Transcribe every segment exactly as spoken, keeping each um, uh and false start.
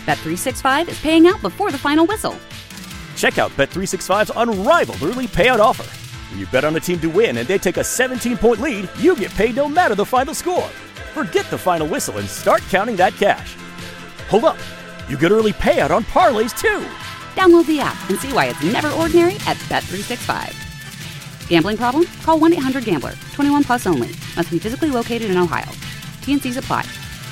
Bet three sixty-five is paying out before the final whistle. Check out Bet three sixty-five's unrivaled early payout offer. When you bet on a team to win and they take a seventeen-point lead, you get paid no matter the final score. Forget the final whistle and start counting that cash. Hold up. You get early payout on parlays, too. Download the app and see why it's never ordinary at Bet three sixty-five. Gambling problem? Call one eight hundred gambler. twenty-one plus only. Must be physically located in Ohio. T N Cs apply.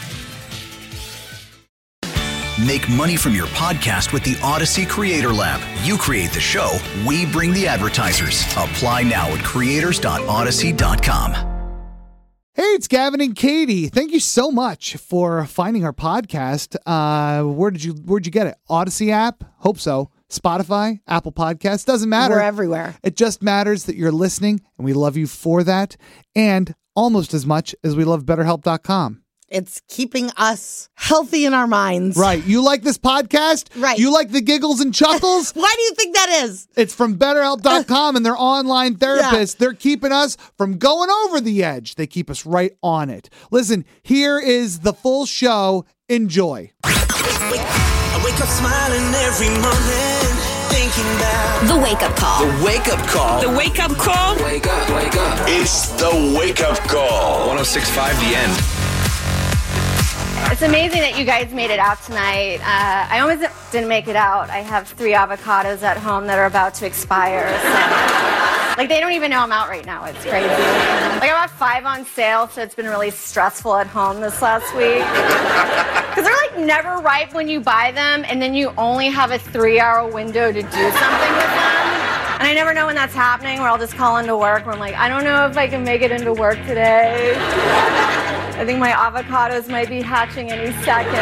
Make money from your podcast with the Odyssey Creator Lab. You create the show, we bring the advertisers. Apply now at creators dot odyssey dot com. Hey, it's Gavin and Katie. Thank you so much for finding our podcast. Uh, where did you Where'd you get it? Odyssey app? Hope so. Spotify, Apple Podcasts, doesn't matter. We're everywhere. It just matters that you're listening, and we love you for that. And almost as much as we love better help dot com. It's keeping us healthy in our minds. Right. You like this podcast? Right. You like the giggles and chuckles? Why do you think that is? It's from better help dot com and their online therapists. Yeah. They're keeping us from going over the edge. They keep us right on it. Listen, here is the full show. Enjoy. I wake up smiling every morning, thinking about the wake up call. The wake up call. The wake up call. Wake up, wake up. It's the wake up call. one oh six point five The End. It's amazing that you guys made it out tonight. Uh, I almost didn't make it out. I have three avocados at home that are about to expire. So, like, they don't even know I'm out right now. It's crazy. Like, I bought five on sale, so it's been really stressful at home this last week. Because they're, like, never ripe when you buy them, and then you only have a three-hour window to do something with them. And I never know when that's happening, where I'll just call into work, where I'm like, I don't know if I can make it into work today. I think my avocados might be hatching any second.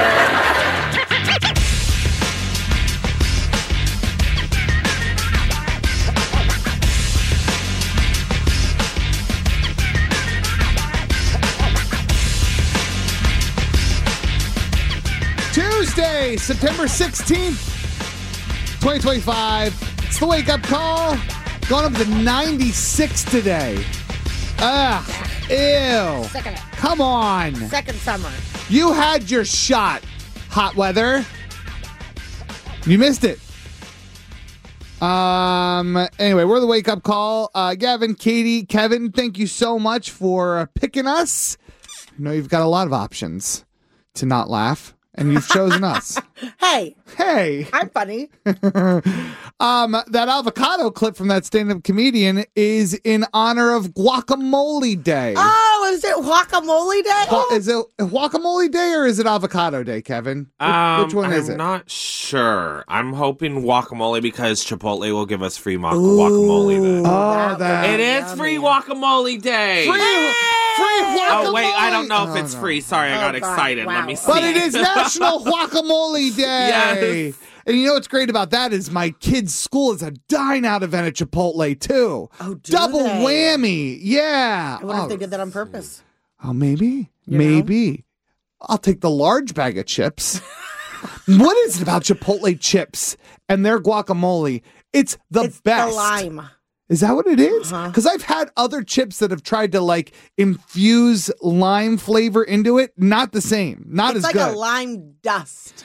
Tuesday, September sixteenth, twenty twenty-five. It's the wake up call. Going up to ninety-six today. Ugh. Ew. Second. Come on. Second summer. You had your shot, hot weather. You missed it. Um. Anyway, we're the wake up call. Uh, Gavin, Katie, Kevin, thank you so much for picking us. I know you've got a lot of options to not laugh, and you've chosen us. Hey. Hey. I'm funny. um, that avocado clip from that stand-up comedian is in honor of Guacamole Day. Oh, is it Guacamole Day? Gua- is it Guacamole Day or is it Avocado Day, Kevin? Which, Um, which one is I'm it? not sure. I'm hoping guacamole because Chipotle will give us free ma- guacamole Day. Oh, that. It is free guacamole Day. Free, free guacamole. Oh, wait, I don't know if Oh, it's no. free. Sorry, I got Oh, God. excited. Wow. Let me see. But it is National Guacamole Day. Yes. And you know what's great about that is my kid's school is a dine-out event at Chipotle, too. Oh, do Double they? whammy. Yeah. I wonder oh. if they did that on purpose. Oh, maybe. You maybe. I'll take the large bag of chips. What is it about Chipotle chips and their guacamole? It's the it's best. the lime. Is that what it is? Uh-huh. Because I've had other chips that have tried to like infuse lime flavor into it. Not the same. Not It's as like good. a lime dust.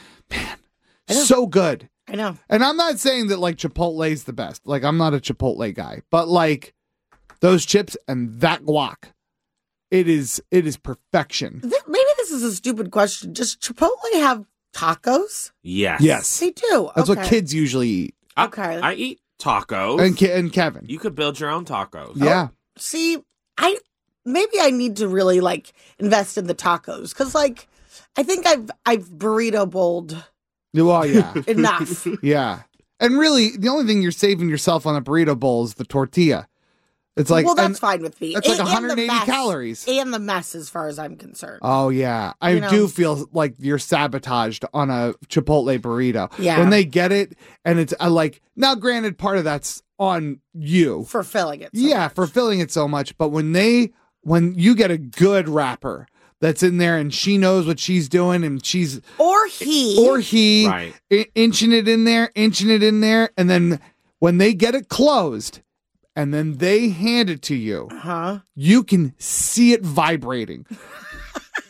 So good. I know. And I'm not saying that like Chipotle's the best. Like I'm not a Chipotle guy, but like those chips and that guac, it is it is perfection. Th- Maybe this is a stupid question. Does Chipotle have tacos? Yes. Yes, They do. that's Okay. what kids usually eat. I, Okay. I eat tacos. And Ke- and Kevin, You could build your own tacos. yeah. See, I maybe I need to really like invest in the tacos because like I think I've I've burrito bowled Well, yeah, enough. yeah. And really, the only thing you're saving yourself on a burrito bowl is the tortilla. It's like well, that's and- fine with me. That's like And- and the one hundred eighty mess. calories. And the mess, as far as I'm concerned. Oh yeah, I You know? do feel like you're sabotaged on a Chipotle burrito. Yeah. when they get it, and it's uh, like now. Granted, part of that's on you. For filling it. so yeah, much. for filling it so much. But when they, when you get a good wrapper that's in there, and she knows what she's doing, and she's Or he. or he Right. I- inching it in there, inching it in there, and then when they get it closed, and then they hand it to you, Huh? you can see it vibrating.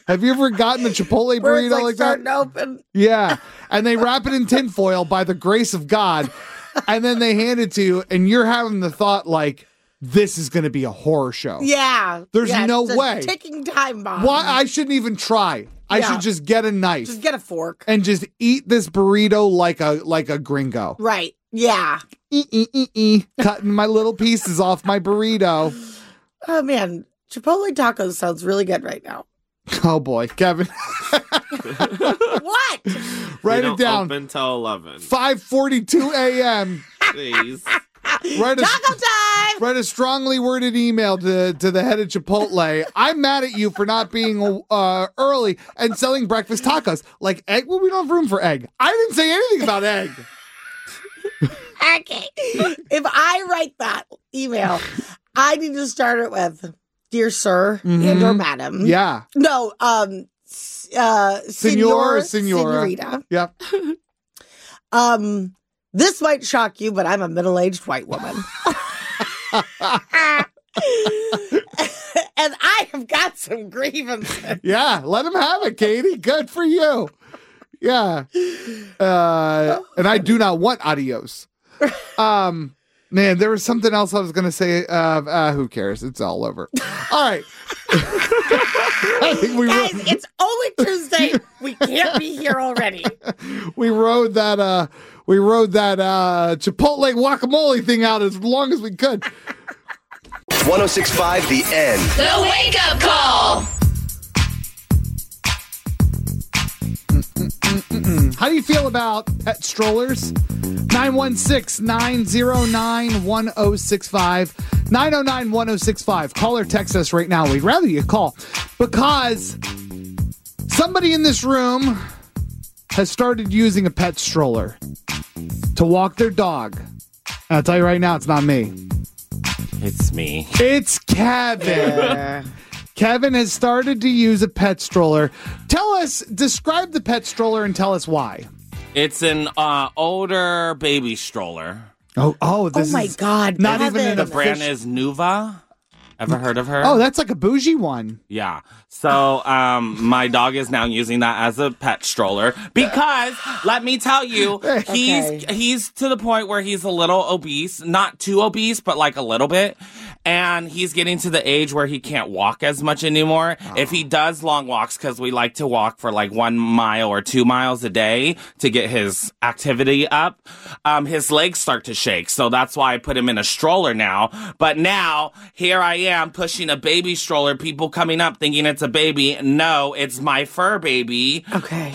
Have you ever gotten a Chipotle Where it's burrito like, like starting that? open. Yeah. And they wrap it in tinfoil by the grace of God. And then they hand it to you, and you're having the thought like, this is going to be a horror show. Yeah. There's yeah, no it's a way. Ticking time bomb. Why? I shouldn't even try. I Yeah. should just get a knife Just get a fork. and just eat this burrito like a like a gringo. Right. Yeah. E, e, e, e, cutting my little pieces off my burrito. Oh, man. Chipotle tacos sounds really good right now. Oh, boy. Kevin. What? Write They it don't down. Open till eleven. five forty-two a.m. Please. Write a, Taco time! write a strongly worded email to, to the head of Chipotle. I'm mad at you for not being uh, early and selling breakfast tacos. Like egg? Well, we don't have room for egg. I didn't say anything about egg. Okay. If I write that email, I need to start it with, Dear Sir and or Madam. Mm-hmm. Yeah. No, um, s- uh, Senor or Senor, senora. Senorita. Yep. Um, this might shock you, but I'm a middle-aged white woman. And I have got some grievances. Yeah. Let him have it, Katie. Good for you. Yeah. Uh, and I do not want adios. Um, man, there was something else I was going to say. Uh, uh, who cares? It's all over. All right. I think we Guys, ro- it's only Tuesday. We can't be here already. we rode that uh we rode that uh Chipotle guacamole thing out as long as we could. ten sixty-five The End. The Wake Up Call. How do you feel about pet strollers? nine one six, nine zero nine, one zero six five. nine zero nine, one zero six five. Call or text us right now. We'd rather you call because somebody in this room has started using a pet stroller to walk their dog. And I'll tell you right now, it's not me. It's me. It's Kevin. Kevin has started to use a pet stroller. Tell us, describe the pet stroller and tell us why. It's an uh, older baby stroller. Oh, oh, this Oh my is God, not Kevin. even an The brand official- is Nuva. Ever heard of her? Oh, that's like a bougie one. Yeah. So, um, my dog is now using that as a pet stroller because, let me tell you, he's Okay. he's to the point where he's a little obese, not too obese, but like a little bit, and he's getting to the age where he can't walk as much anymore. Oh. If he does long walks, because we like to walk for like one mile or two miles a day to get his activity up, um, his legs start to shake. So that's why I put him in a stroller now. But now here I am pushing a baby stroller. People coming up thinking it's a baby. No, it's my fur baby. Okay.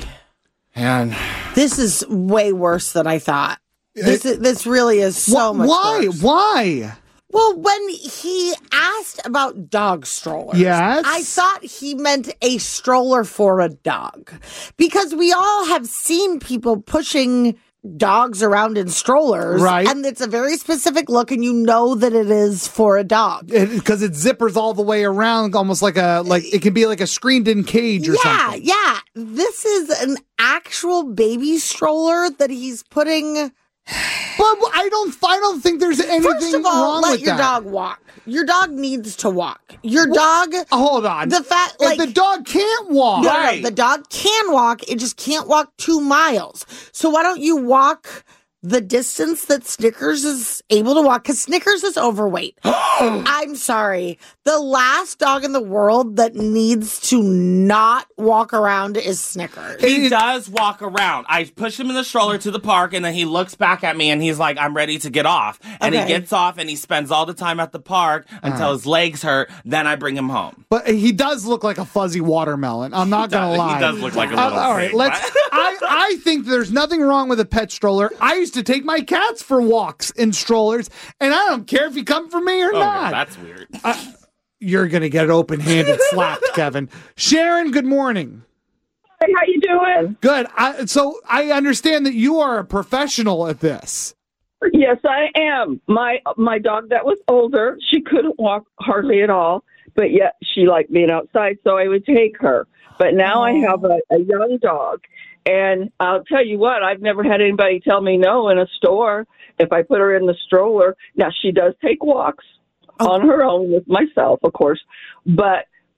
And This is way worse than I thought. This is, this really is so Wh- much Why? worse. Why? Well, when he asked about dog strollers, Yes. I thought he meant a stroller for a dog. Because we all have seen people pushing dogs around in strollers. Right. And it's a very specific look, and you know that it is for a dog. Because it, it zippers all the way around, almost like a like it can be like a screened-in cage or yeah, something. yeah. This is an actual baby stroller that he's putting. But I don't. I don't think there's anything First of all, wrong let with your that. dog walk. Your dog needs to walk. Your dog. Hold on. The fact, if like the dog can't walk, No, no, the dog can walk. It just can't walk two miles. So why don't you walk the distance that Snickers is able to walk? Because Snickers is overweight. I'm sorry. The last dog in the world that needs to not walk around is Snickers. he does walk around. I push him in the stroller to the park, and then he looks back at me, and he's like, I'm ready to get off. And Okay. he gets off, and he spends all the time at the park until Uh-huh. his legs hurt. Then I bring him home. but he does look like a fuzzy watermelon. I'm not gonna does- he lie. does look like a Uh, little all right, thing, let's. but- I I think there's nothing wrong with a pet stroller. I used to take my cats for walks in strollers, and I don't care if you come for me or Oh, not. that's weird. You're gonna get open-handed slapped, Kevin. Sharon, good morning. Hey, how you doing? Good. I, so I understand that you are a professional at this. Yes, I am. My my dog that was older, she couldn't walk hardly at all, but yet she liked being outside, so I would take her. But now I have a, a young dog, and I'll tell you what, I've never had anybody tell me no in a store if I put her in the stroller. Now, she does take walks on her own with myself, of course, but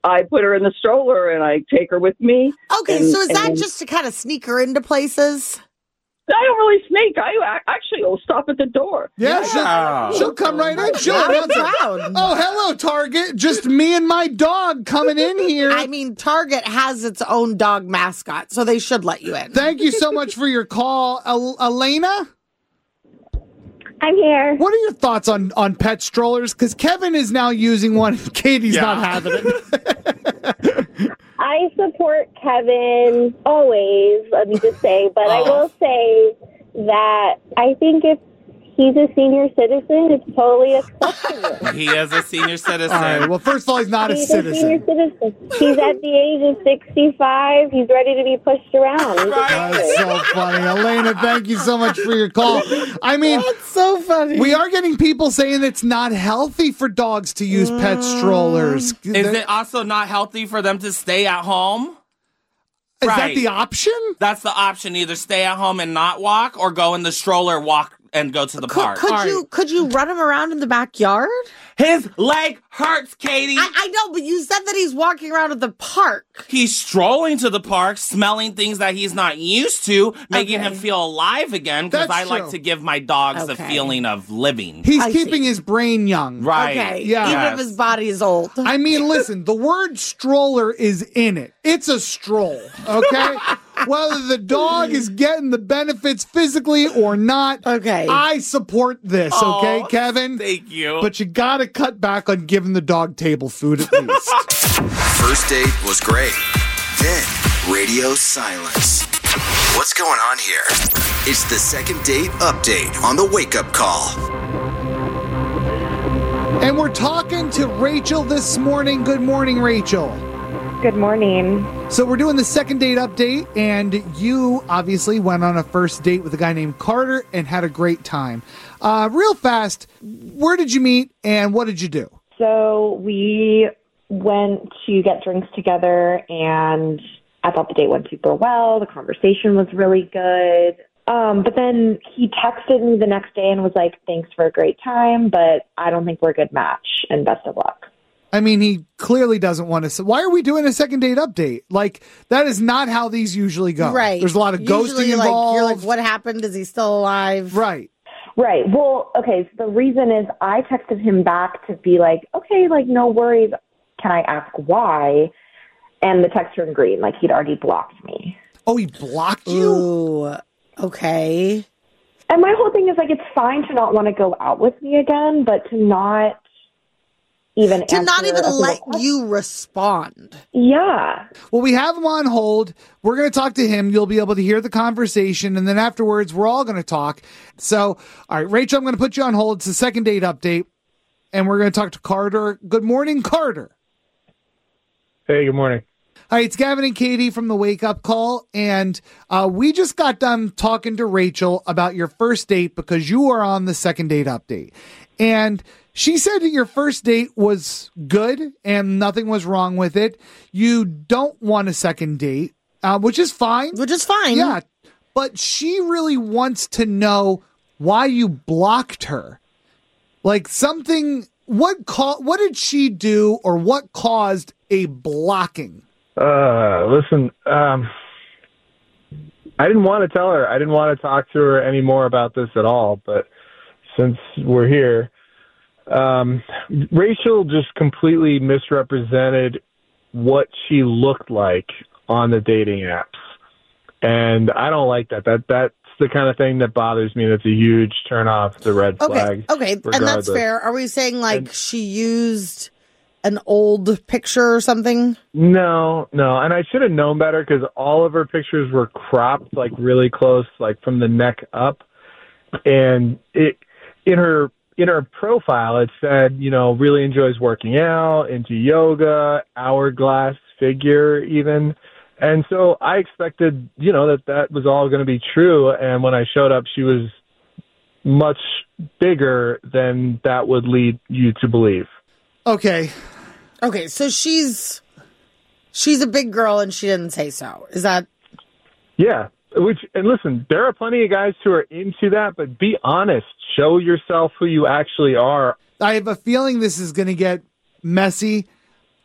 I put her in the stroller and I take her with me. Okay, and, so is that and just to kind of sneak her into places? I don't really sneak. I actually will stop at the door. Yeah, Yeah. She'll, she'll come right in. She'll I'm announce it. proud. Oh, hello, Target. Just me and my dog coming in here. I mean, Target has its own dog mascot, so they should let you in. Thank you so much for your call. El- Elena? I'm here. What are your thoughts on, on pet strollers? Because Kevin is now using one and Katie's Yeah. not having it. I support Kevin always, let me just say, but I will say that I think if he's a senior citizen, it's totally acceptable. He is a senior citizen. All right, well, first of all, he's not a He's a citizen. senior citizen. He's at the age of sixty-five. He's ready to be pushed around. He's That's so funny. Elena, thank you so much for your call. I mean, That's so funny. we are getting people saying it's not healthy for dogs to use pet strollers. Is it also not healthy for them to stay at home? Is that Right. the option? That's the option. Either stay at home and not walk, or go in the stroller, walk, and go to the Could, park. could you could you run him around in the backyard? His leg hurts, Katie. I, I know, but you said that he's walking around at the park. He's strolling to the park, smelling things that he's not used to, making Okay. him feel alive again, because That's I like true. to give my dogs the Okay. feeling of living. He's I keeping see. his brain young. Right. Okay, Yeah. even Yes. if his body is old. I mean, listen, the word stroller is in it. It's a stroll, okay? Whether the dog is getting the benefits physically or not, Okay. I support this, okay, Oh, Kevin? Thank you. But you gotta cut back on giving the dog table food at least. First date was great. Then radio silence. What's going on here? It's the second date update on the Wake Up Call. And we're talking to Rachel this morning. Good morning, Rachel. Good morning. So we're doing the second date update, and you obviously went on a first date with a guy named Carter and had a great time. Uh, real fast, where did you meet and what did you do? So we went to get drinks together, and I thought the date went super well. The conversation was really good. Um, but then he texted me the next day and was like, thanks for a great time, but I don't think we're a good match, and best of luck. I mean, he clearly doesn't want to. Why are we doing a second date update? Like, that is not how these usually go. Right. There's a lot of Usually, ghosting like, involved. You're like, what happened? Is he still alive? Right. Right. Well, okay, so the reason is I texted him back to be like, okay, like, no worries. Can I ask why? And the text turned green, like he'd already blocked me. Oh, he blocked you? Ooh, okay. And my whole thing is, like, it's fine to not want to go out with me again, but to not even To not answer even a single let question. you respond. Yeah. Well, we have him on hold. We're going to talk to him. You'll be able to hear the conversation. And then afterwards, we're all going to talk. So, all right, Rachel, I'm going to put you on hold. It's the second date update. And we're going to talk to Carter. Good morning, Carter. Hey, good morning. Hi, it's Gavin and Katie from the Wake Up Call. And uh, we just got done talking to Rachel about your first date because you are on the second date update. And she said that your first date was good and nothing was wrong with it. You don't want a second date, uh, which is fine. Which is fine. Yeah. But she really wants to know why you blocked her. Like something, what ca- what did she do or what caused a blocking? Uh, listen, um, I didn't want to tell her. I didn't want to talk to her anymore about this at all. But since we're here, um, Rachel just completely misrepresented what she looked like on the dating apps. And I don't like that. That that's the kind of thing that bothers me. That's a huge turn off the red Okay. flag. Okay. And that's regardless. fair. Are we saying like she used an old picture or something? No, no. And I should have known better because all of her pictures were cropped like really close, like from the neck up. And it in her in her profile, it said, you know, really enjoys working out, into yoga, hourglass figure even. And so I expected, you know, that that was all going to be true. And when I showed up, she was much bigger than that would lead you to believe. Okay. Okay, so she's she's a big girl and she didn't say so. Is that Yeah. Which, and listen, there are plenty of guys who are into that, but be honest. Show yourself who you actually are. I have a feeling this is going to get messy.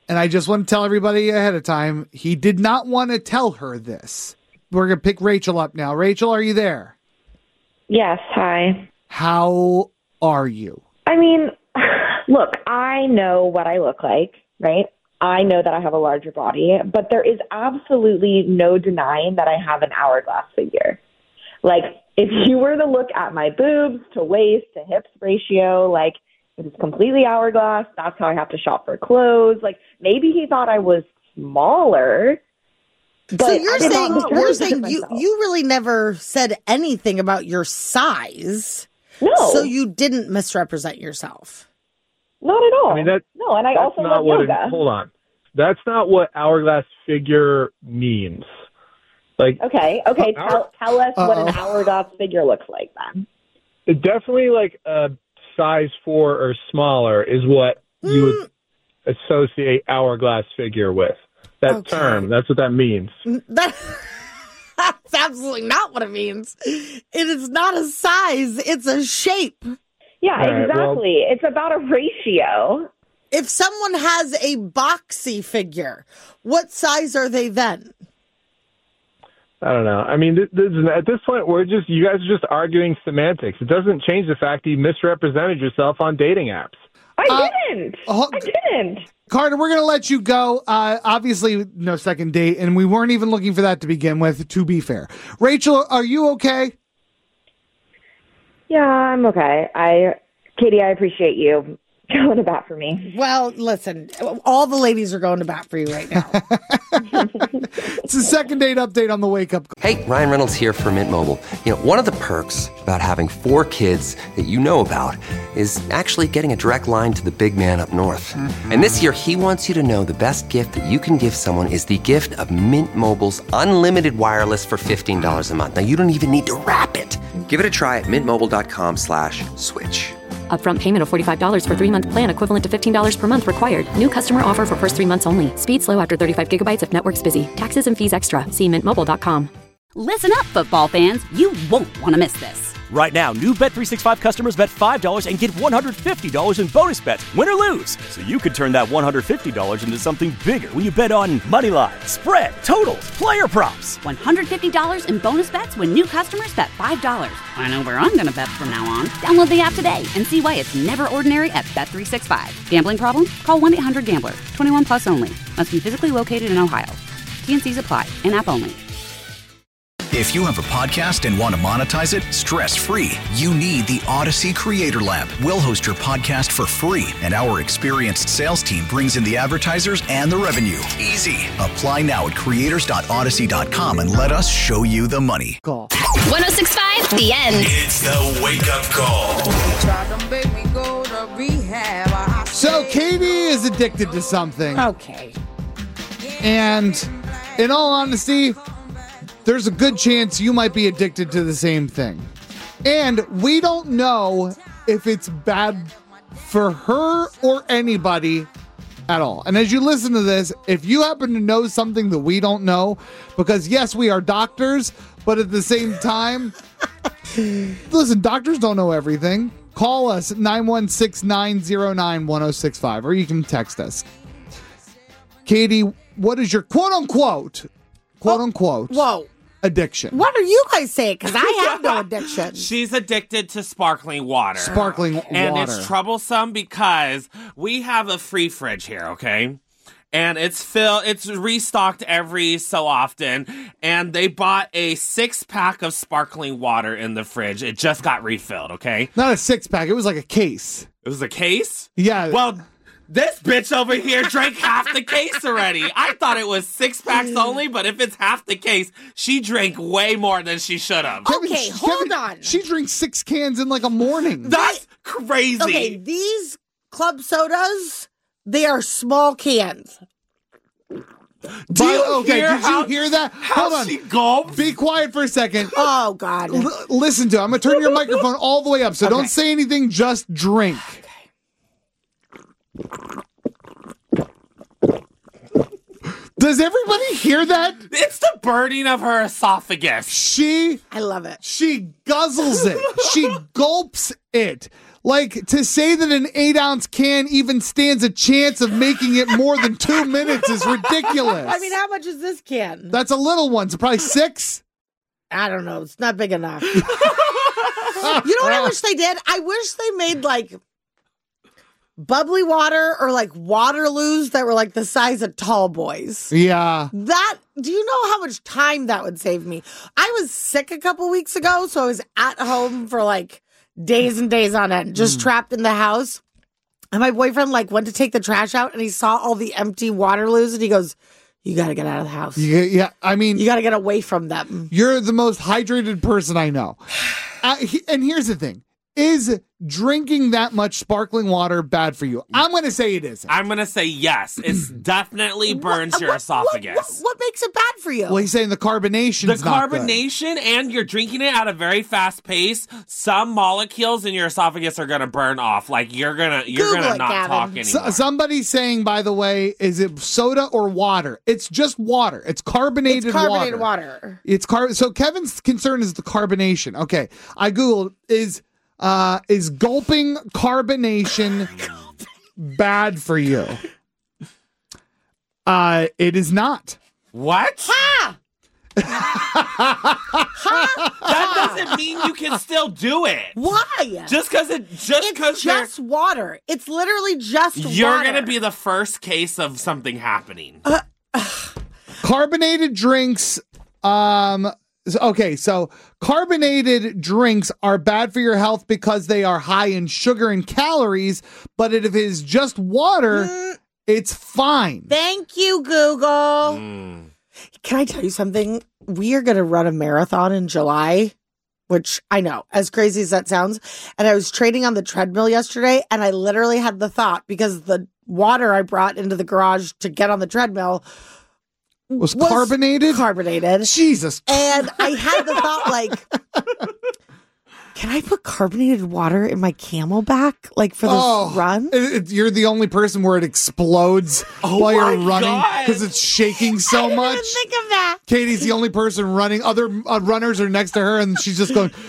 And I just want to tell everybody ahead of time, he did not want to tell her this. We're going to pick Rachel up now. Rachel, are you there? Yes, hi. How are you? I mean, look, I know what I look like, right? I know that I have a larger body, but there is absolutely no denying that I have an hourglass figure. Like, if you were to look at my boobs to waist to hips ratio, like, it is completely hourglass. That's how I have to shop for clothes. Like, maybe he thought I was smaller. But so you're I did saying not you're represent saying you myself. you really never said anything about your size. No. So you didn't misrepresent yourself. Not at all. I mean, that, no, and I that's also not love what yoga. It, hold on. That's not what hourglass figure means. Like, Okay, okay. Hour- Tell, tell us what an Uh-oh. hourglass figure looks like then. it definitely like a size four or smaller is what you would associate hourglass figure with. That Okay. term, that's what that means. That, that's absolutely not what it means. It is not a size, it's a shape. Yeah, All right, well- exactly. It's about a ratio. If someone has a boxy figure, what size are they then? I don't know. I mean, this, this, at this point, we're just you guys are just arguing semantics. It doesn't change the fact that you misrepresented yourself on dating apps. I Uh, didn't. oh, I didn't. Carter, we're going to let you go. Uh, obviously, no second date, and we weren't even looking for that to begin with, to be fair. Rachel, are you okay? Yeah, I'm okay. I, Katie, I appreciate you going to bat for me. Well, listen, all the ladies are going to bat for you right now. It's a second date update on the Wake Up Call. Hey, Ryan Reynolds here from Mint Mobile. You know, one of the perks about having four kids that you know about is actually getting a direct line to the big man up north. Mm-hmm. And this year, he wants you to know the best gift that you can give someone is the gift of Mint Mobile's unlimited wireless for fifteen dollars a month. Now, you don't even need to wrap it. Give it a try at mintmobile.com slash switch. Upfront payment of forty-five dollars for three-month plan equivalent to fifteen dollars per month required. New customer offer for first three months only. Speed slow after thirty-five gigabytes if network's busy. Taxes and fees extra. See mint mobile dot com. Listen up, football fans. You won't want to miss this. Right now, new Bet three sixty-five customers bet five dollars and get one hundred fifty dollars in bonus bets, win or lose. So you could turn that one hundred fifty dollars into something bigger when you bet on money line, spread, totals, player props. one hundred fifty dollars in bonus bets when new customers bet five dollars. I know where I'm going to bet from now on. Download the app today and see why it's never ordinary at Bet three sixty-five. Gambling problem? Call one eight hundred gambler. twenty-one plus only. Must be physically located in Ohio. T N Cs apply. In-app only. If you have a podcast and want to monetize it stress-free, you need the Odyssey Creator Lab. We'll host your podcast for free, and our experienced sales team brings in the advertisers and the revenue. Easy. Apply now at creators dot odyssey dot com and let us show you the money. Call. one oh six point five, The End. It's the Wake Up Call. So Katie is addicted to something. Okay. And in all honesty, there's a good chance you might be addicted to the same thing. And we don't know if it's bad for her or anybody at all. And as you listen to this, if you happen to know something that we don't know, because yes, we are doctors, but at the same time, listen, doctors don't know everything. Call us at nine one six, nine zero nine, one oh six five, or you can text us. Katie, what is your quote-unquote, quote-unquote, Whoa. addiction? What are you guys saying? Because I have no addiction. She's addicted to sparkling water. Sparkling And water. it's troublesome because we have a free fridge here, okay? And it's filled, it's restocked every so often. And they bought a six pack of sparkling water in the fridge. It just got refilled, okay? Not a six-pack. It was like a case. It was a case? Yeah. Well, this bitch over here drank half the case already. I thought it was six packs only, but if it's half the case, she drank way more than she should have. Kevin, Okay, she- hold Kevin, on. She drinks six cans in like a morning. That's crazy. Okay, these club sodas, they are small cans. Do But- you okay, hear did how, you hear that? how Hold on. she gulped? Be quiet for a second. Oh, God. L- listen to it. I'm going to turn your microphone all the way up, so Okay. don't say anything, just drink. Does everybody hear that? It's the burning of her esophagus. She, I love it. She guzzles it. She gulps it. Like, to say that an eight-ounce can even stands a chance of making it more than two minutes is ridiculous. I mean, how much is this can? That's a little one. So probably six? I don't know. It's not big enough. You know what I wish they did? I wish they made, like, bubbly water or, like, Waterloos that were, like, the size of tall boys. Yeah. That, do you know how much time that would save me? I was sick a couple weeks ago, so I was at home for, like, days and days on end, just mm. trapped in the house. And my boyfriend, like, went to take the trash out, and he saw all the empty Waterloos, and he goes, you got to get out of the house. Yeah, yeah, I mean... You got to get away from them. You're the most hydrated person I know. Uh, he, and here's the thing. Is drinking that much sparkling water bad for you? I'm going to say it isn't. I'm going to say yes. It definitely burns what, your what, esophagus. What, what, what makes it bad for you? Well, he's saying the carbonation. The carbonation, and you're drinking it at a very fast pace. Some molecules in your esophagus are going to burn off. Like you're gonna, you're Google gonna it, not Gavin. talk anymore. So, somebody's saying, by the way, is it soda or water? It's just water. It's carbonated, it's carbonated water. water. It's car. So Kevin's concern is the carbonation. Okay, I googled is. Uh, is gulping carbonation bad for you? Uh, it is not. What? Ha! That doesn't mean you can still do it. Why? Just because it just because it's just water. It's literally just you're water. You're gonna be the first case of something happening. Uh, Carbonated drinks. Um. Okay, so carbonated drinks are bad for your health because they are high in sugar and calories, but if it is just water, mm. it's fine. Thank you, Google. Mm. Can I tell you something? We are going to run a marathon in July, which I know, as crazy as that sounds. And I was training on the treadmill yesterday, and I literally had the thought, because the water I brought into the garage to get on the treadmill Was, was carbonated? Carbonated. Jesus. And I had the thought, like, can I put carbonated water in my Camelback, like, for this oh, run? It, it, you're the only person where it explodes oh while you're running God. because it's shaking so I didn't much. even think of that. Katie's the only person running. Other uh, runners are next to her, and she's just going...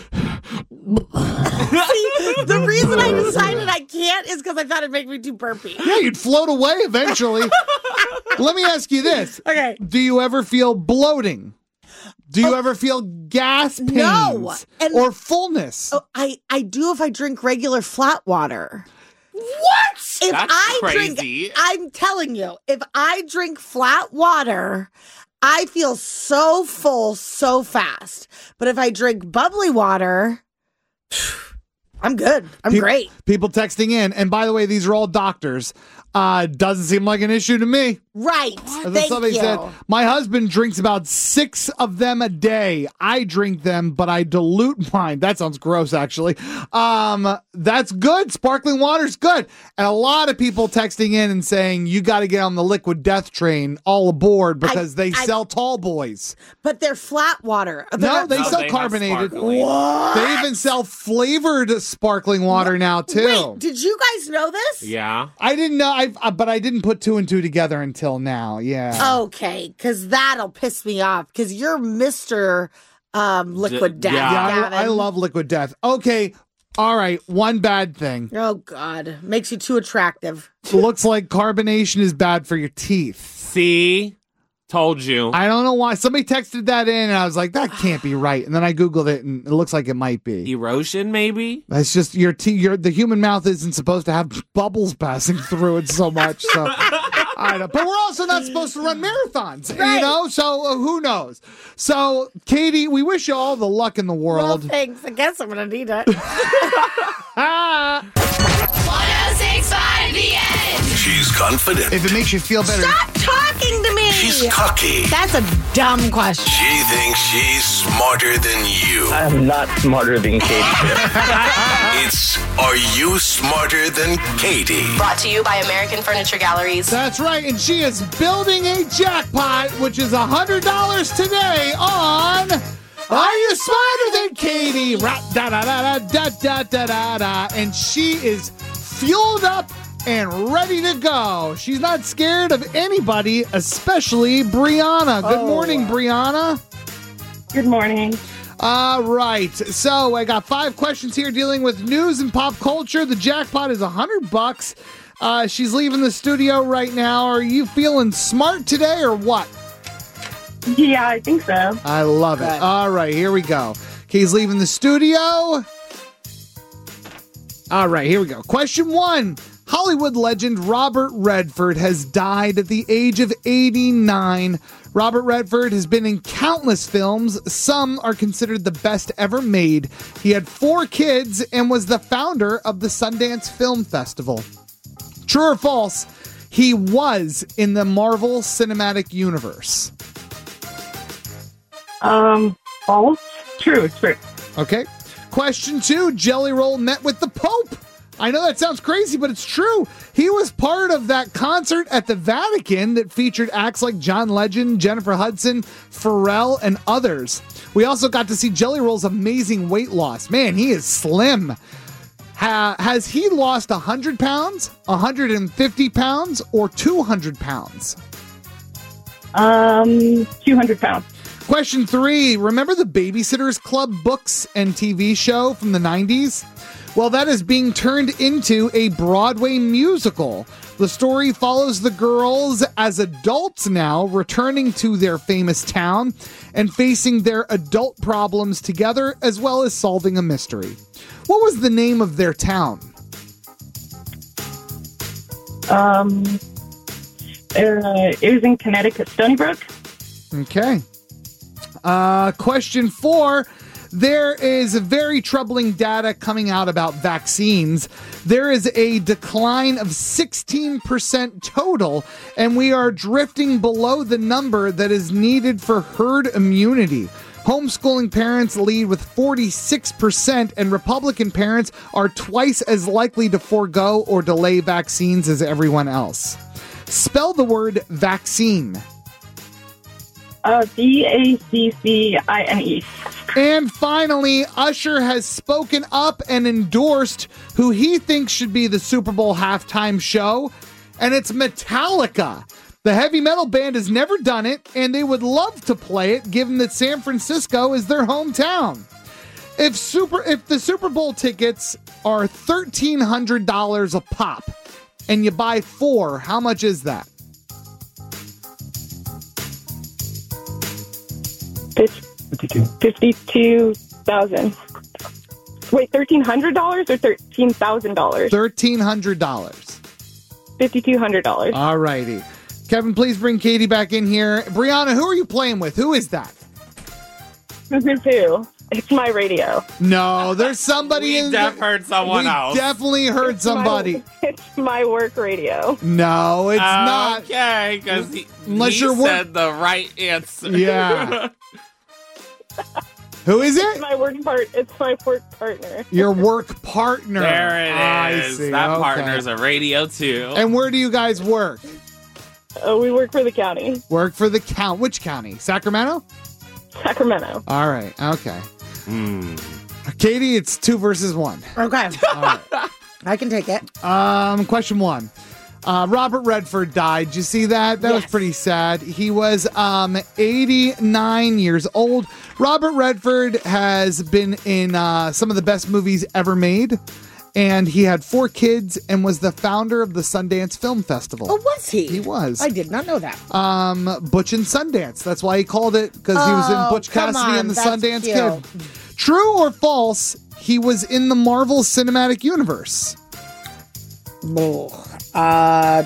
See, the reason I decided I can't is because I thought it'd make me too burpy. Yeah, you'd float away eventually. Let me ask you this. Okay. Do you ever feel bloating? Do you oh, ever feel gas pains no. and, or fullness? Oh, I, I do if I drink regular flat water. What? If That's I crazy. Drink, I'm telling you, if I drink flat water, I feel so full so fast. But if I drink bubbly water, I'm good. I'm Pe- great. People texting in. And by the way, these are all doctors. Uh, doesn't seem like an issue to me. Right. As Thank somebody you. said, my husband drinks about six of them a day. I drink them, but I dilute mine. That sounds gross, actually. Um, that's good. Sparkling water's good. And a lot of people texting in and saying, you got to get on the liquid death train, all aboard, because I, they I, sell tall boys. But they're flat water. They're no, not, they no, sell they carbonated. What? They even sell flavored sparkling water what? now, too. Wait, did you guys know this? Yeah. I didn't know, I, uh, but I didn't put two and two together until now. Yeah. Okay, because that'll piss me off, because you're Mister Um, liquid death. Yeah, I, I love liquid death. Okay, all right, one bad thing. Oh, God. Makes you too attractive. Looks like carbonation is bad for your teeth. See? Told you. I don't know why. Somebody texted that in, and I was like, that can't be right. And then I Googled it, and it looks like it might be. Erosion, maybe? That's just your teeth. Your the human mouth isn't supposed to have bubbles passing through it so much. So, I don't, but we're also not supposed to run marathons, right. you know? So, uh, who knows? So, Katie, we wish you all the luck in the world. Well, thanks. I guess I'm going to need it. one oh six point five The End. She's confident. If it makes you feel better. Stop talking to me. She's cocky. That's a dumb question. She thinks she's smarter than you. I'm not smarter than Katie. It's Are You Smarter Than Katie? Brought to you by American Furniture Galleries. That's right, and she is building a jackpot, which is one hundred dollars today on Are You Smarter Than Katie? Da da da da da da da da. And she is fueled up and ready to go. She's not scared of anybody, especially Brianna. Good Oh. morning, Brianna. Good morning. All right. So I got five questions here dealing with news and pop culture. The jackpot is a hundred bucks. Uh, she's leaving the studio right now. Are you feeling smart today or what? Yeah, I think so. I love it. All right, here we go. Kay's leaving the studio. All right, here we go. Question one. Hollywood legend Robert Redford has died at the age of eighty-nine. Robert Redford has been in countless films. Some are considered the best ever made. He had four kids and was the founder of the Sundance Film Festival. True or false? He was in the Marvel Cinematic Universe. Um, false. True. It's true. Okay. Question two. Jelly Roll met with the Pope. I know that sounds crazy, but it's true. He was part of that concert at the Vatican that featured acts like John Legend, Jennifer Hudson, Pharrell, and others. We also got to see Jelly Roll's amazing weight loss. Man, he is slim. Ha- has he lost one hundred pounds, one hundred fifty pounds, or two hundred pounds? Um, two hundred pounds. Question three. Remember the Babysitters Club books and T V show from the nineties? Well, that is being turned into a Broadway musical. The story follows the girls as adults now, returning to their famous town and facing their adult problems together, as well as solving a mystery. What was the name of their town? Um, uh, it was in Connecticut, Stony Brook. Okay. Uh, question four. There is very troubling data coming out about vaccines. There is a decline of sixteen percent total, and we are drifting below the number that is needed for herd immunity. Homeschooling parents lead with forty-six percent, and Republican parents are twice as likely to forego or delay vaccines as everyone else. Spell the word vaccine. Uh, V A C C I N E. And finally, Usher has spoken up and endorsed who he thinks should be the Super Bowl halftime show, and it's Metallica. The heavy metal band has never done it, and they would love to play it, given that San Francisco is their hometown. If super, if the Super Bowl tickets are thirteen hundred dollars a pop, and you buy four, how much is that? Fifty-two thousand. Wait, thirteen hundred dollars or thirteen thousand dollars? Thirteen hundred dollars. Fifty-two hundred dollars. All righty, Kevin. Please bring Katie back in here. Brianna, who are you playing with? Who is that? Who's who? It's my radio. No, there's somebody We in. def heard someone we else. Definitely heard It's somebody. My, it's my work radio. No, it's not. Okay, because he, Unless he you're work- said the right answer. Yeah. Who is It's it? my work part. It's my work partner. Your work partner. There it I is. see. That Okay. partner's a radio too. And where do you guys work? Uh, we work for the county. Work for the count. Which county? Sacramento? Sacramento. All right. Okay. Hmm. Katie, it's two versus one. Okay. All right. I can take it. Um, question one. Uh, Robert Redford died. Did you see that? That was Yes. pretty sad. He was um, eighty-nine years old. Robert Redford has been in uh, some of the best movies ever made. And he had four kids and was the founder of the Sundance Film Festival. Oh, was he? He was. I did not know that. Um, Butch and Sundance. That's why he called it, because he was in Oh, Butch come Cassidy on, and the that's Sundance cute. Kid. True or false, he was in the Marvel Cinematic Universe? Uh,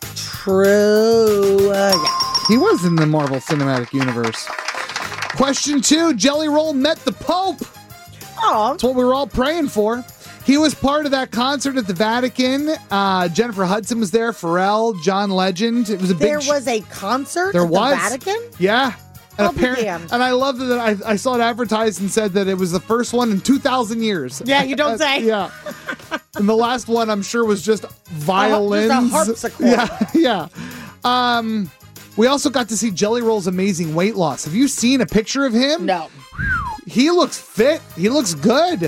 true. Uh, yeah. He was in the Marvel Cinematic Universe. Question two, Jelly Roll met the Pope. Oh. That's what we were all praying for. He was part of that concert at the Vatican. Uh, Jennifer Hudson was there, Pharrell, John Legend. It was a big There sh- was a concert There at was. the Vatican? Yeah. And, I'll be apparent- damned. and I love that I, I saw it advertised and said that it was the first one in two thousand years. Yeah, you don't Uh, say. Yeah. And the last one, I'm sure, was just violins. Just a harpsichord. Yeah, yeah. Um, we also got to see Jelly Roll's amazing weight loss. Have you seen a picture of him? No. He looks fit. He looks good.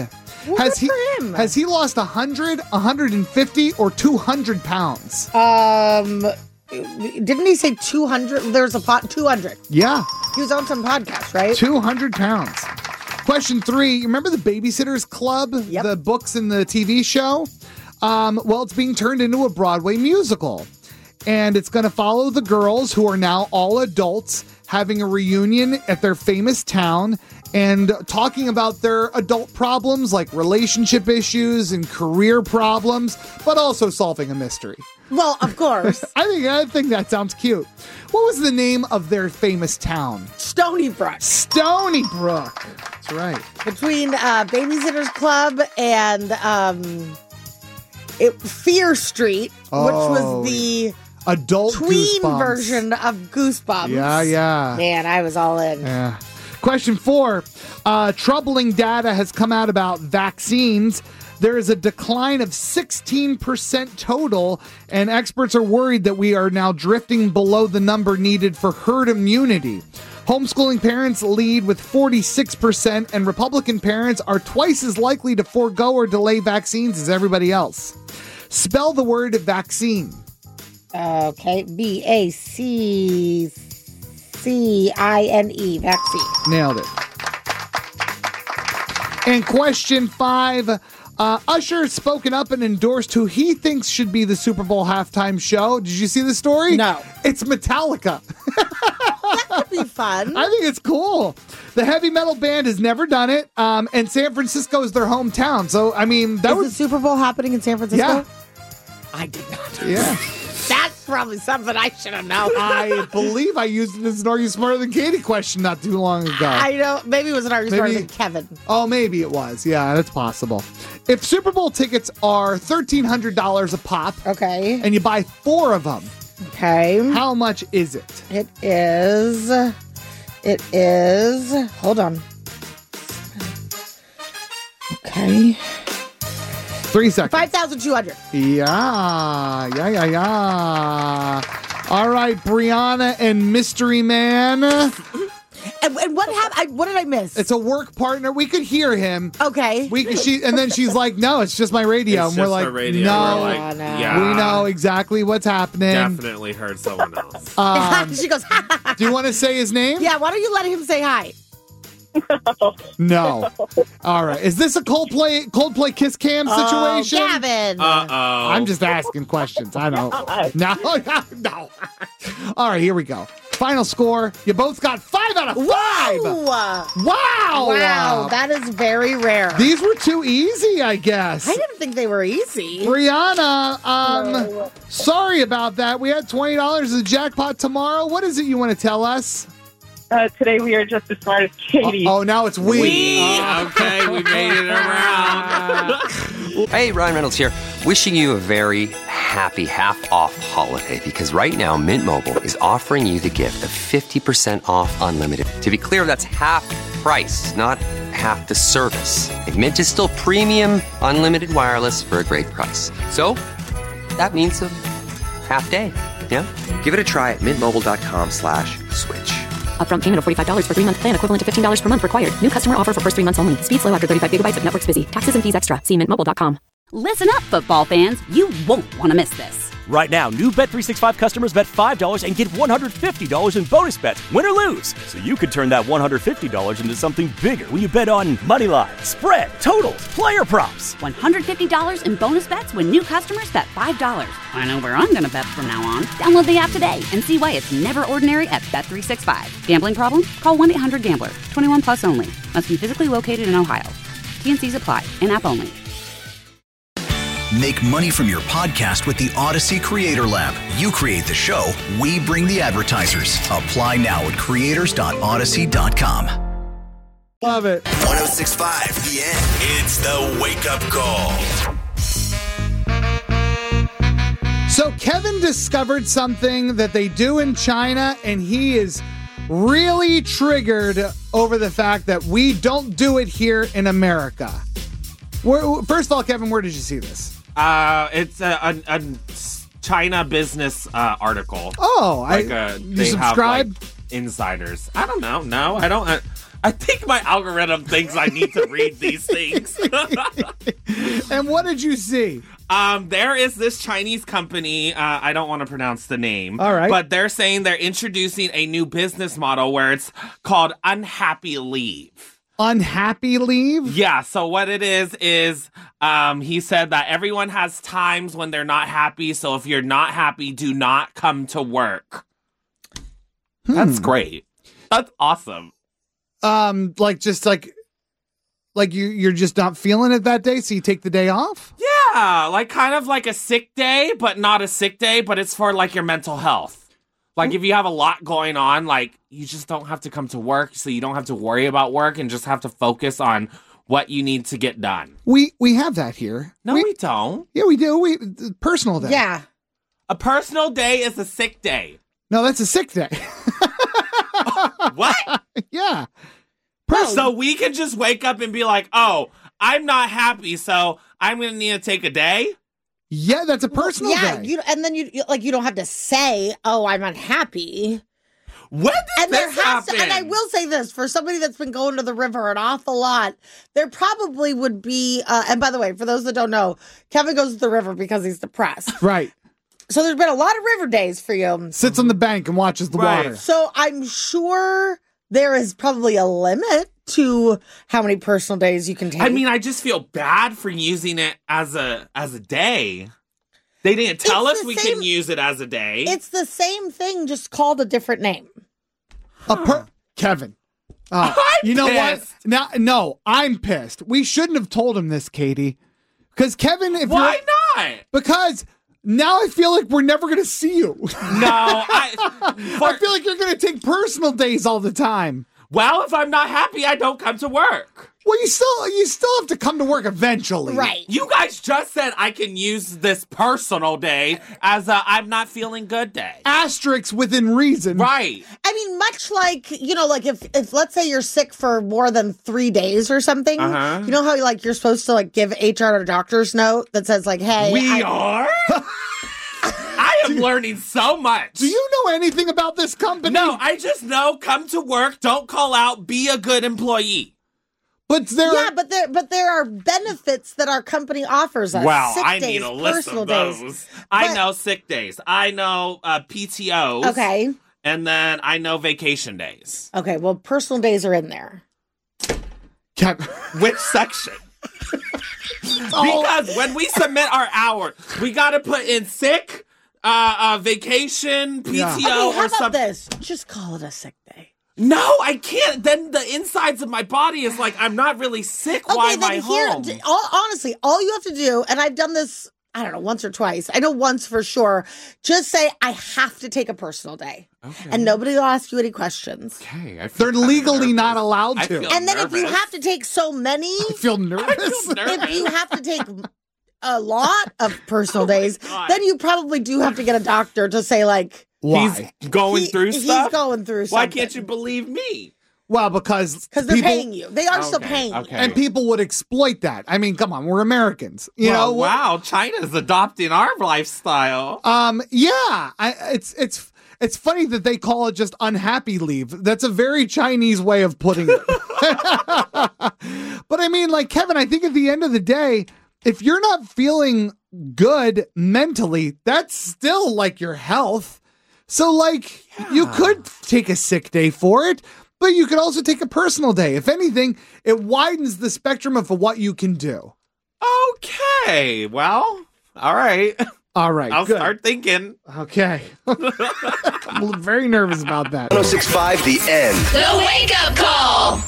Well, has good he for him. has he lost one hundred, one hundred fifty, or two hundred pounds? Um, didn't he say two hundred? There's a pot two hundred. Yeah. He was on some podcast, right? two hundred pounds. Question three. You remember the Babysitters Club? Yep. The books and the T V show? Um, well, it's being turned into a Broadway musical. And it's going to follow the girls who are now all adults having a reunion at their famous town and talking about their adult problems like relationship issues and career problems, but also solving a mystery. Well, of course. I think I think that sounds cute. What was the name of their famous town? Stony Brook. Stony Brook. That's right. Between uh, Babysitters Club and um, it, Fear Street, Oh, which was the adult tween Goosebumps. version of Goosebumps. Yeah, yeah. Man, I was all in. Yeah. Question four. Uh, troubling data has come out about vaccines. There is a decline of sixteen percent total, and experts are worried that we are now drifting below the number needed for herd immunity. Homeschooling parents lead with forty-six percent, and Republican parents are twice as likely to forego or delay vaccines as everybody else. Spell the word vaccine. Okay, B A C C I N E, vaccine. Nailed it. And question five. Uh, Usher has spoken up and endorsed who he thinks should be the Super Bowl halftime show. Did you see the story? No. It's Metallica. That could be fun. I think it's cool. The heavy metal band has never done it, um, and San Francisco is their hometown. So, I mean, that Is was the Super Bowl happening in San Francisco? Yeah. I did not. Yeah. That's probably something I should have known. I believe I used it as an Are You Smarter Than Katie question not too long ago. I know. Maybe it was an Are You Smarter Maybe- Than Kevin. Oh, maybe it was. Yeah, that's possible. If Super Bowl tickets are thirteen hundred dollars a pop, okay, and you buy four of them, okay, how much is it? It is. It is. Hold on. Okay. Three seconds. Five thousand two hundred. Yeah, yeah, yeah, yeah. All right, Brianna and Mystery Man. And, and what happened? What did I miss? It's a work partner. We could hear him. Okay. We she and then she's like, "No, it's just my radio." It's and we're just like, her radio. "No, We're like, no. yeah. we know exactly what's happening." Definitely heard someone else. Um, she goes, do you want to say his name? yeah, why don't you let him say hi? No. All right. Is this a Coldplay Coldplay Kiss Cam Oh, situation? Gavin. Uh-oh. I'm just asking questions. I don't. No, no, no. All right, here we go. Final score. You both got five out of five. Whoa. Wow. Wow, that is very rare. These were too easy, I guess. I didn't think they were easy. Brianna, um, sorry about that. We had twenty dollars in the jackpot tomorrow. What is it you want to tell us? Uh, today we are just as smart as Katie. Oh, now it's we. We. Okay, we made it around. Hey, Ryan Reynolds here, wishing you a very happy half-off holiday, because right now Mint Mobile is offering you the gift of fifty percent off unlimited. To be clear, that's half price, not half the service. And Mint is still premium unlimited wireless for a great price. So that means a half day, yeah? Give it a try at mintmobile.com slash switch. Upfront payment of forty-five dollars for three-month plan equivalent to fifteen dollars per month required. New customer offer for first three months only. Speed slow after thirty-five gigabytes if network's busy. Taxes and fees extra. See mint mobile dot com. Listen up, football fans. You won't want to miss this. Right now, new Bet three sixty-five customers bet five dollars and get one hundred fifty dollars in bonus bets, win or lose. So you could turn that one hundred fifty dollars into something bigger when you bet on money line, spread, totals, player props. one hundred fifty dollars in bonus bets when new customers bet five dollars. I know where I'm going to bet from now on. Download the app today and see why it's never ordinary at Bet three sixty-five. Gambling problem? Call one eight hundred gambler. twenty-one plus only. Must be physically located in Ohio. T N Cs apply. In-app only. Make money from your podcast with the Odyssey Creator Lab. You create the show, we bring the advertisers. Apply now at creators dot odyssey dot com. Love it. one oh six point five The End. It's the wake up call. So Kevin discovered something that they do in China, and he is really triggered over the fact that we don't do it here in America. Where, first of all, Kevin, where did you see this? Uh, it's a, a, a China business uh, article. Oh, like I a, you they subscribe? have like insiders. I don't know. No, I don't. I, I think my algorithm thinks I need to read these things. And what did you see? Um, there is this Chinese company. Uh, I don't want to pronounce the name. All right. But they're saying they're introducing a new business model where it's called Unhappy Leave. Unhappy leave? Yeah. So what it is, is um, he said that everyone has times when they're not happy. So if you're not happy, do not come to work. Hmm. That's great. That's awesome. Um, like just like, like you, you're just not feeling it that day, so you take the day off? Yeah, like kind of like a sick day, but not a sick day, but it's for like your mental health. Like if you have a lot going on, like you just don't have to come to work, so you don't have to worry about work and just have to focus on what you need to get done. We we have that here. No, we, we don't. Yeah, we do. We personal day. Yeah. A personal day is a sick day. No, that's a sick day. What? Yeah. So we can just wake up and be like, oh, I'm not happy, so I'm going to need to take a day? Yeah, that's a personal yeah, day. you and then you you- like you don't have to say, "Oh, I'm unhappy." When did and there this has happen? to, and I will say this for somebody that's been going to the river an awful lot, there probably would be. Uh, and by the way, for those that don't know, Kevin goes to the river because he's depressed. Right. So there's been a lot of river days for you. Sits on the bank and watches the Right. water. So I'm sure there is probably a limit to how many personal days you can take. I mean, I just feel bad for using it as a as a day. They didn't tell It's us the we same- can use it as a day. It's the same thing, just called a different name. A per- Kevin. Uh, I'm you know what? pissed. Now, no, I'm pissed. We shouldn't have told him this, Katie. Because Kevin, if Why you're, not? Because now I feel like we're never going to see you. No, I. I feel like you're going to take personal days all the time. Well, if I'm not happy, I don't come to work. Well, you still you still have to come to work eventually. Right. You guys just said I can use this personal day as a I'm not feeling good day. Asterisks within reason. Right. I mean, much like, you know, like if, if let's say you're sick for more than three days or something, Uh-huh. you know how like you're supposed to like give H R a doctor's note that says like, hey, We I- are? I am learning so much. Do you know anything about this company? No, I just know come to work, don't call out, be a good employee. But there Yeah, are, but there but there are benefits that our company offers us. Wow, Sick I days, need a list personal of days. those. I But- know sick days. I know uh, P T Os. Okay. And then I know vacation days. Okay, well, personal days are in there. Kev- Which section? Because when we submit our hours, we got to put in sick, uh, uh, vacation, P T O, Yeah. Okay, how or about something. this? Just call it a sick day. No, I can't. Then the insides of my body is like, I'm not really sick. Why am I then here, home? d- all, honestly, all you have to do, and I've done this, I don't know, once or twice. I know once for sure. Just say, I have to take a personal day. Okay. And nobody will ask you any questions. Okay, I feel they're kinda legally nervous. not allowed I to. feel And then if you nervous. have to take so many, I feel nervous. I feel nervous. if you have to take a lot of personal days, God. then you probably do have to get a doctor to say, like, Why? He's going he- through he's stuff? going through Why something. can't you believe me? Well, because Because they're people- paying you. They are still Okay, paying you. okay. and people would exploit that. I mean, come on, we're Americans. You Well, know, wow, China's adopting our lifestyle. Um, yeah, I, it's it's it's funny that they call it just unhappy leave. That's a very Chinese way of putting it. But I mean, like Kevin, I think at the end of the day, if you're not feeling good mentally, that's still like your health. So like you could take a sick day for it, but you could also take a personal day. If anything, it widens the spectrum of what you can do. Okay, well, all right. All right, I'll good. start thinking. Okay. I'm very nervous about that. one oh six point five The End. The Wake Up Call.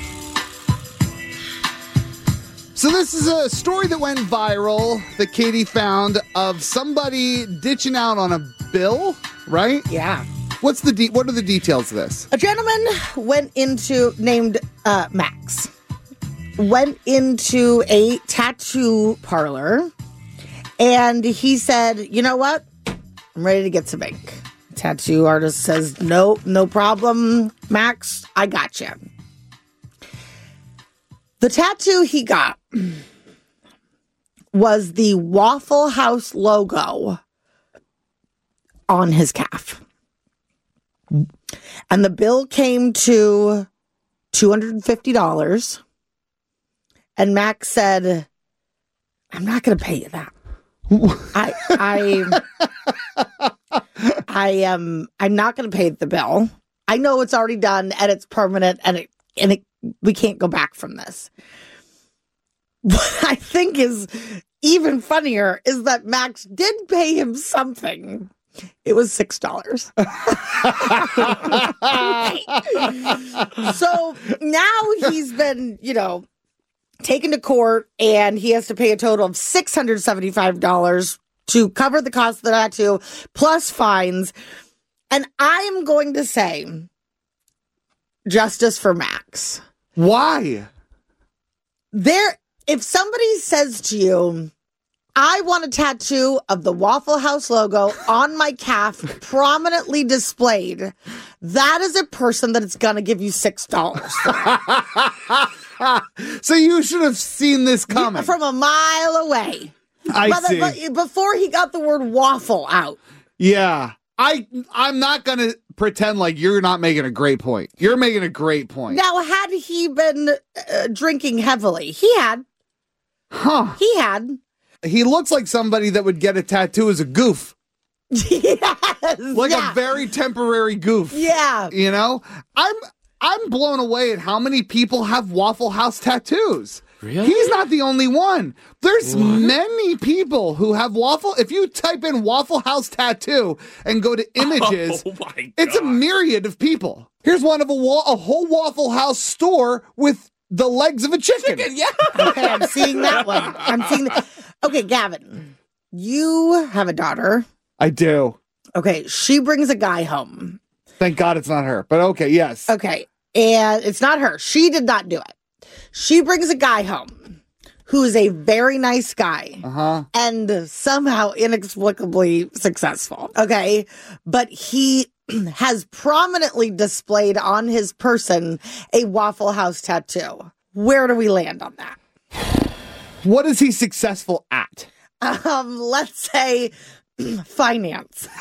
So this is a story that went viral that Katie found of somebody ditching out on a bill, right? Yeah. What's the de- what are the details of this? A gentleman went into, named uh, Max, went into a tattoo parlor and he said, you know what? I'm ready to get some ink. Tattoo artist says, no, no problem, Max. I got you. The tattoo he got was the Waffle House logo on his calf. And the bill came to two hundred fifty dollars. And Max said, I'm not going to pay you that. I, I, I am, I'm not going to pay the bill. I know it's already done and it's permanent and it, and it, we can't go back from this. What I think is even funnier is that Max did pay him something. It was six dollars. So now he's been, you know, taken to court and he has to pay a total of six hundred seventy-five dollars to cover the cost of the tattoo plus fines. And I'm going to say justice for Max. Why? There, if somebody says to you, I want a tattoo of the Waffle House logo on my calf prominently displayed, that is a person that is going to give you six dollars. So you should have seen this coming. From a mile away. I but, see. But before he got the word waffle out. Yeah. I, I'm not going to pretend like you're not making a great point. You're making a great point. Now, had he been uh, drinking heavily? He had. Huh. He had. He looks like somebody that would get a tattoo as a goof. Yes. Like yeah. a very temporary goof. Yeah. You know? I'm I'm blown away at how many people have Waffle House tattoos. Really? He's not the only one. There's What? many people who have Waffle. If you type in Waffle House tattoo and go to images, Oh my God. it's a myriad of people. Here's one of a, wa- a whole Waffle House store with the legs of a chicken. Chicken, yeah. Okay, I'm seeing that one. I'm seeing that. Okay, Gavin, you have a daughter. I do. Okay, she brings a guy home. Thank God it's not her. But okay, yes. Okay, and it's not her. She did not do it. She brings a guy home who is a very nice guy uh-huh. and somehow inexplicably successful. Okay, but he has prominently displayed on his person a Waffle House tattoo. Where do we land on that? What is he successful at? Um, let's say finance.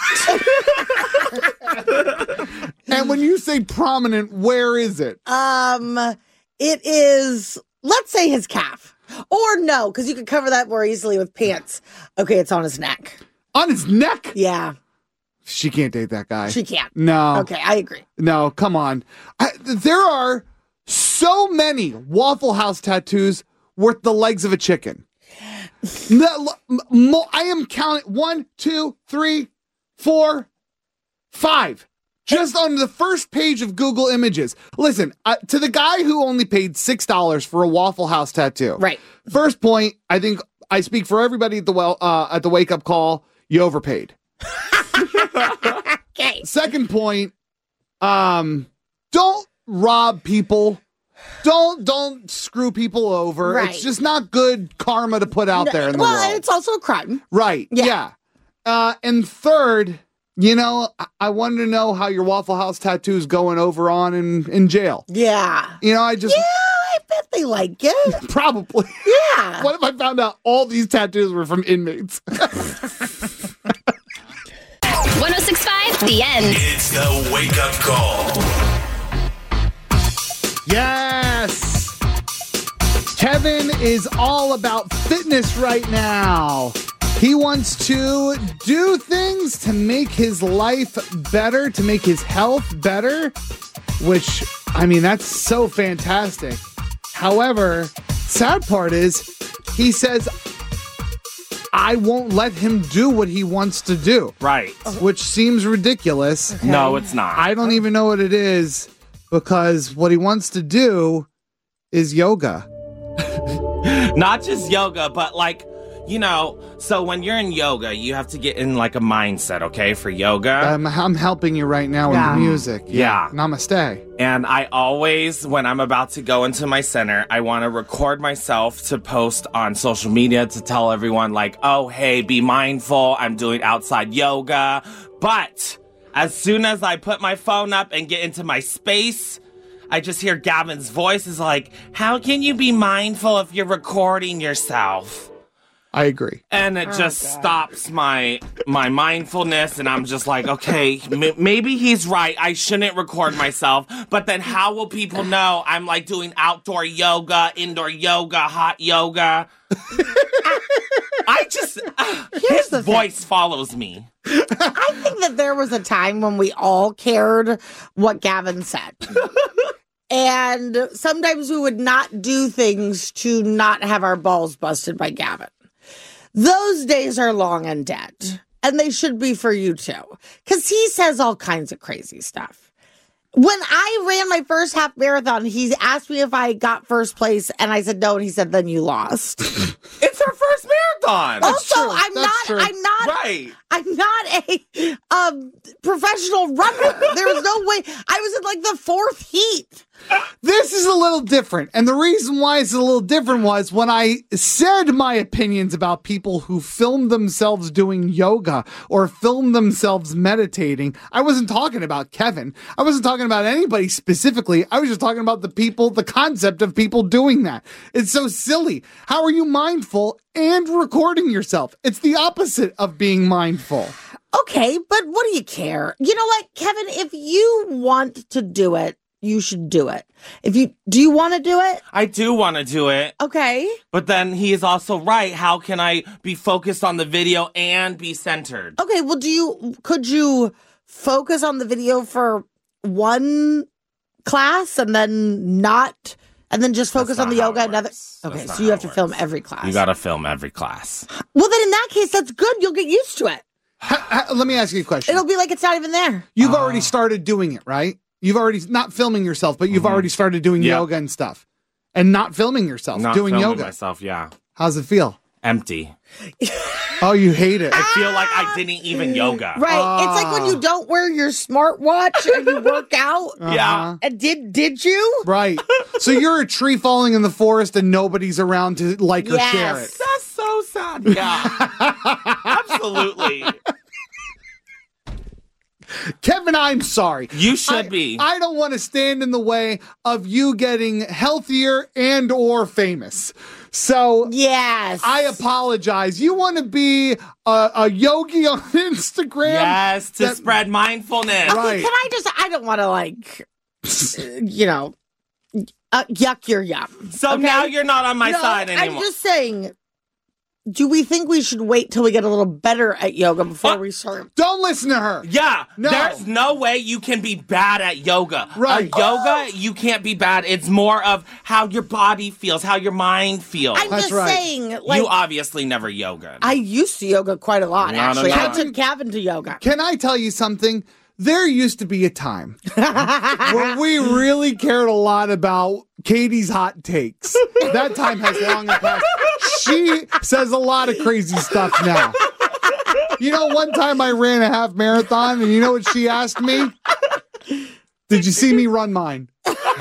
And when you say prominent, where is it? Um, it is, let's say his calf. Or no, because you can cover that more easily with pants. Okay, it's on his neck. On his neck? Yeah. She can't date that guy. She can't. No. Okay, I agree. No, come on. I, there are so many Waffle House tattoos worth the legs of a chicken. No, mo- I am counting one, two, three, four, five. Just on the first page of Google Images. Listen, uh, to the guy who only paid six dollars for a Waffle House tattoo. Right. First point, I think I speak for everybody at the well uh, at the wake up call. You overpaid. Okay. Second point, um, don't rob people. Don't don't screw people over. Right. It's just not good karma to put out No, there in the well, world. and it's also a crime. Right. Yeah. Yeah. Uh, and third, you know, I-, I wanted to know how your Waffle House tattoo is going over on in, in jail. Yeah. You know, I just Yeah, I bet they like it. probably. Yeah. What if I found out all these tattoos were from inmates? one oh six point five, The End. It's the wake up call. Yes! Kevin is all about fitness right now. He wants to do things to make his life better, to make his health better, which, I mean, that's so fantastic. However, sad part is he says, I won't let him do what he wants to do. Right. Which seems ridiculous. Okay. No, it's not. I don't even know what it is because what he wants to do is yoga. Not just yoga, but like, you know, so when you're in yoga, you have to get in like a mindset, okay, for yoga. I'm, I'm helping you right now Yeah. with the music. Yeah. Namaste. And I always, when I'm about to go into my center, I want to record myself to post on social media to tell everyone, like, oh, hey, be mindful. I'm doing outside yoga. But as soon as I put my phone up and get into my space, I just hear Gavin's voice is like, how can you be mindful if you're recording yourself? I agree. And it just stops my my mindfulness, and I'm just like, okay, m- maybe he's right. I shouldn't record myself. But then how will people know I'm like doing outdoor yoga, indoor yoga, hot yoga? I just, uh, his the voice thing. follows me. I think that there was a time when we all cared what Gavin said. And sometimes we would not do things to not have our balls busted by Gavin. Those days are long and dead. And they should be for you too. Because he says all kinds of crazy stuff. When I ran my first half marathon, he asked me if I got first place, and I said no, and he said, then you lost. It's her first marathon. Also, true. I'm That's not, true. I'm not, Right. I'm not a um, professional runner. There was no way. I was in like the fourth heat. This is a little different. And the reason why it's a little different was when I said my opinions about people who film themselves doing yoga or film themselves meditating, I wasn't talking about Kevin. I wasn't talking about anybody specifically. I was just talking about the people, the concept of people doing that. It's so silly. How are you mindful and recording yourself? It's the opposite of being mindful. Okay, but what do you care? You know what, Kevin, if you want to do it, you should do it. If you do you want to do it? I do want to do it. Okay. But then he is also right. How can I be focused on the video and be centered? Okay, well do you could you focus on the video for one class and then not and then just focus That's on the not how yoga it another works. Okay, That's not so you how have it to film works. every class. You got to film every class. Well then in that case that's good. You'll get used to it. Ha- ha- let me ask you a question. It'll be like it's not even there. You've already started doing it, right? You've already, not filming yourself, but you've Mhm. already started doing Yeah. yoga and stuff. And not filming yourself, Not doing filming yoga. myself, yeah. How's it feel? Empty. Oh, you hate it. I feel like I didn't even yoga. Right. It's like when you don't wear your smartwatch and you work out. Uh-huh. Yeah. And did did you? Right. So you're a tree falling in the forest and nobody's around to like or Yes. share it. That's so sad. Yeah. Absolutely. Kevin, I'm sorry. You should I, be. I don't want to stand in the way of you getting healthier and or famous. So yes, I apologize. You want to be a, a yogi on Instagram? Yes, to That- spread mindfulness. Okay, Right. can I just I don't want to like you know uh, yuck your yum. So Okay? now you're not on my No, side I'm anymore. just saying, do we think we should wait till we get a little better at yoga before Uh, we start? Don't listen to her. Yeah, No. there's no way you can be bad at yoga. Right. Uh, yoga, you can't be bad. It's more of how your body feels, how your mind feels. I'm That's just right. saying, like, you obviously never yoga. I used to yoga quite a lot, No, no, actually. no. I took Gavin to yoga. Can I tell you something? There used to be a time where we really cared a lot about Katie's hot takes. That time has long passed. She says a lot of crazy stuff now. You know, one time I ran a half marathon, and you know what she asked me? Did you see me run mine?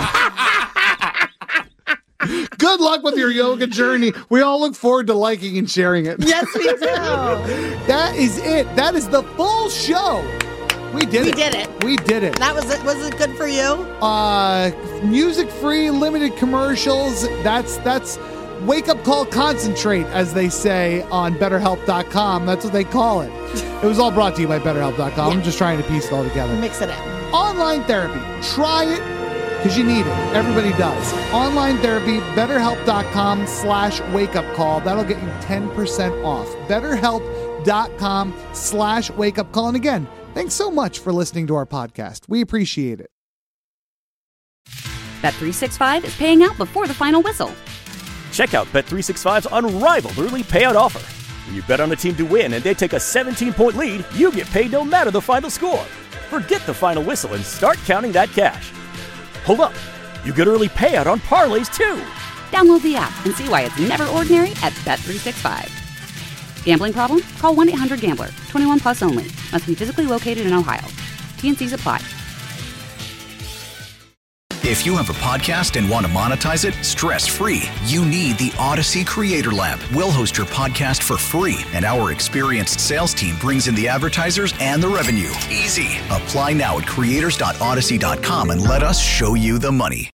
Good luck with your yoga journey. We all look forward to liking and sharing it. Yes, we do. That is it. That is the full show. We did We it. did it. We did it. That was it. Was it good for you? Uh, music free, limited commercials. That's that's wake up call concentrate, as they say on BetterHelp dot com. That's what they call it. It was all brought to you by BetterHelp dot com. I'm just trying to piece it all together. Mix it in. Online therapy. Try it because you need it. Everybody does. Online therapy, BetterHelp.com slash wake up call. That'll get you ten percent off. BetterHelp.com slash wake up call. And again, thanks so much for listening to our podcast. We appreciate it. Bet three sixty-five is paying out before the final whistle. Check out Bet three sixty-five's unrivaled early payout offer. When you bet on a team to win and they take a seventeen-point lead, you get paid no matter the final score. Forget the final whistle and start counting that cash. Hold up. You get early payout on parlays, too. Download the app and see why it's never ordinary at Bet three sixty-five. Gambling problem? Call one eight hundred gambler. twenty-one plus only. Must be physically located in Ohio. T N Cs apply. If you have a podcast and want to monetize it stress-free, you need the Odyssey Creator Lab. We'll host your podcast for free, and our experienced sales team brings in the advertisers and the revenue. Easy. Apply now at creators dot odyssey dot com and let us show you the money.